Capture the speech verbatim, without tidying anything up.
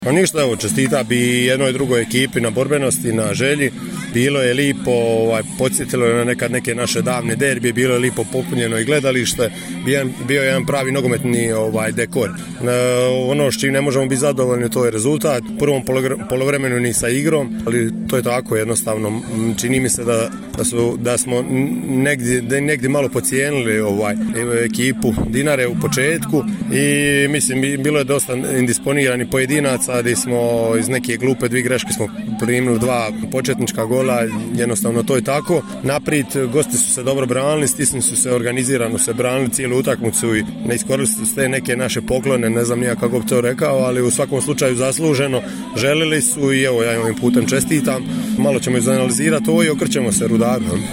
Pa ništa, evo, čestita bi jednoj drugoj ekipi na borbenosti, na želji. Bilo je lipo, ovaj, podsjetilo je na nekad neke naše davne derbije, bilo je lipo popunjeno i gledalište, bio, bio je jedan pravi nogometni ovaj, dekor. E, ono s čim ne možemo biti zadovoljni, to je rezultat. U prvom polovremenu ni sa igrom, ali to je tako jednostavno. Čini mi se da, da, su, da smo negdje, da negdje malo pocijenili ovaj, ekipu Dinare u početku i mislim, bilo je dosta indisponiranih pojedinaca gdje smo iz neke glupe dvije greške smo primili dva početnička gola, jednostavno to je tako. Naprijed gosti su se dobro branili, stisni su se, organizirano se branili cijelu utakmicu i ne iskoristili su te neke naše poklone, ne znam nija kako bi to rekao, ali u svakom slučaju zasluženo želili su i evo ja ovim putem čestitam. Malo ćemo izanalizirati ovo i okrećemo se Rudaru.